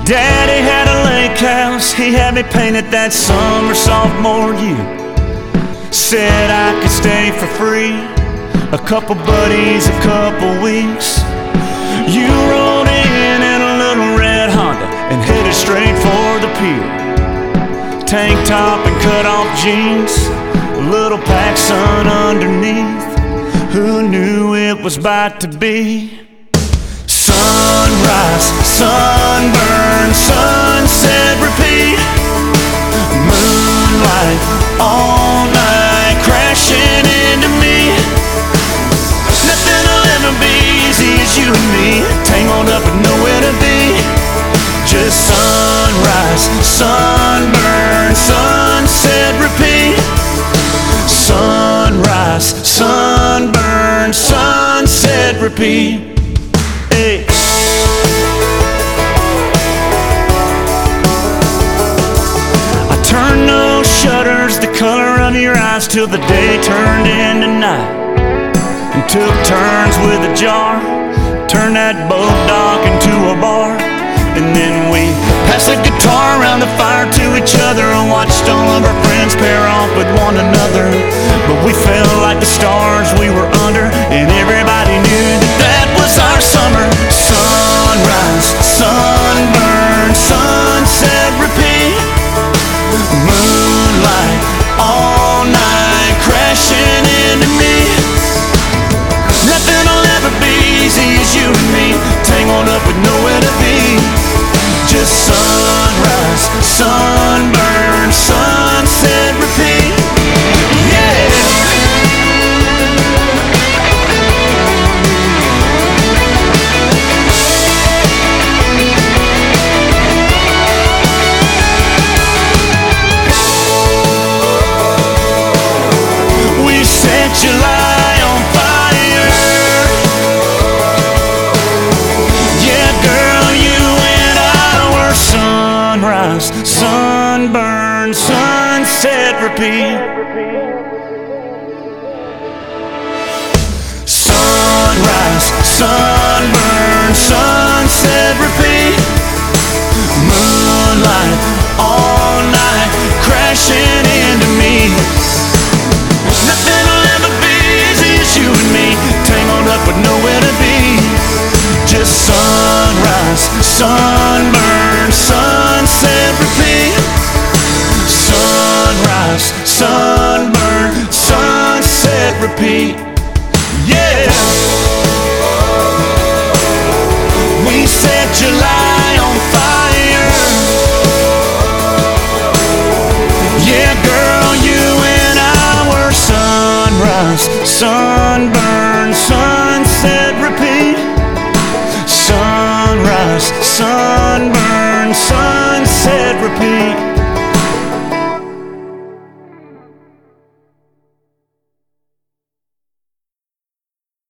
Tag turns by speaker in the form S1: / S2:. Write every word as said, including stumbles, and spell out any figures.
S1: Daddy had a lake house, he had me painted that summer sophomore year. Said I could stay for free, a couple buddies, a couple weeks. You rolled in in a little red Honda and headed straight for the pier. Tank top and cut off jeans, a little PacSun underneath. Who knew it was about to be sunrise, sunburn, sunset, repeat. Moonlight all night crashing into me. Nothing will ever be easy as you and me, tangled up with nowhere to be. Just sunrise, sunburn, sunset, repeat. Sunrise, sunburn, sunset, repeat. Hey. I turned those shutters the color of your eyes till the day turned into night, and took turns with a jar, turned that boat dock into a bar. And then we passed the guitar around the fire to each other and watched all of our friends pair off with one another. But we felt like the stars we were under, and everybody knew that that was our summer. Sunrise, sunburn, sunset, repeat. Moonlight all night crashing into me. Nothing will ever be easy as you and me, tangled up with nowhere to be. Just sunrise, sunburn, sunset, repeat. Yeah. We set July on fire. Yeah, girl, you and I were sunrise, sunburn, sunset, repeat. Sunrise, sunburn, sunset, repeat. Moonlight all night crashing into me. Nothing will ever be easy as you and me, tangled up with nowhere to be. Just sunrise, sunburn, sunset, repeat. Sunrise, sunburn, sunset, repeat. Yeah. We set July on fire. Yeah, girl, you and I were sunrise, sunburn, sunset, repeat.